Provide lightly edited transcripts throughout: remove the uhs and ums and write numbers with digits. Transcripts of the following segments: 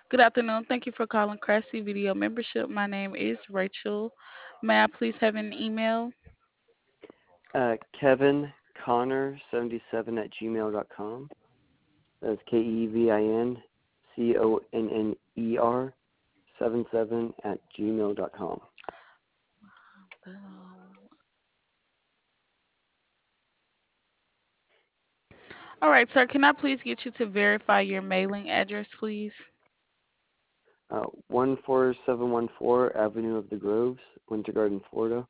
Good afternoon. Thank you for calling Craftsy Video Membership. My name is Rachel. May I please have an email? Kevin Connor 77 at gmail.com. That's KevinConner 77 at gmail.com. All right, sir. Can I please get you to verify your mailing address, please? 14714 Avenue of the Groves, Winter Garden, Florida.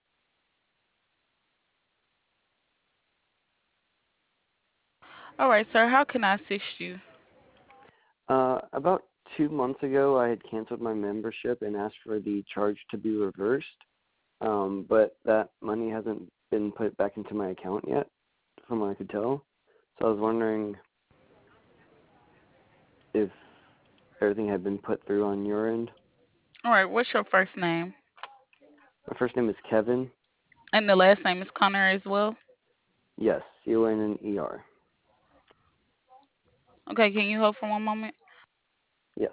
All right, sir. How can I assist you? About 2 months ago, I had canceled my membership and asked for the charge to be reversed, but that money hasn't been put back into my account yet, from what I could tell. So I was wondering if everything had been put through on your end. All right. What's your first name? My first name is Kevin. And the last name is Connor as well. Yes, Conner. Okay. Can you hold for one moment? Yes.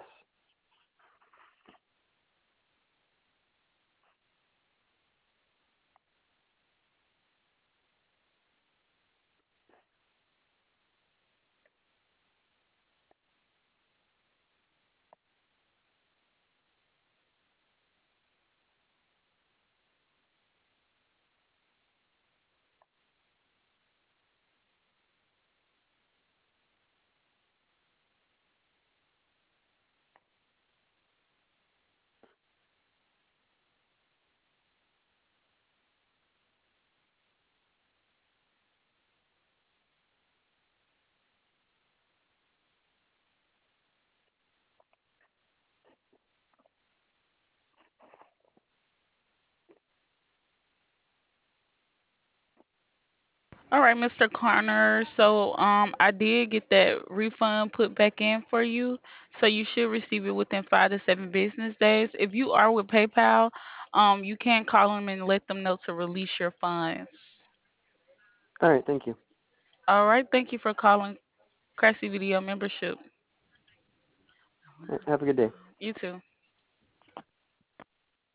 All right, Mr. Connor. So, I did get that refund put back in for you. So you should receive it within 5 to 7 business days. If you are with PayPal, you can call them and let them know to release your funds. All right, thank you. All right. Thank you for calling Craftsy Video Membership. All right, have a good day. You too.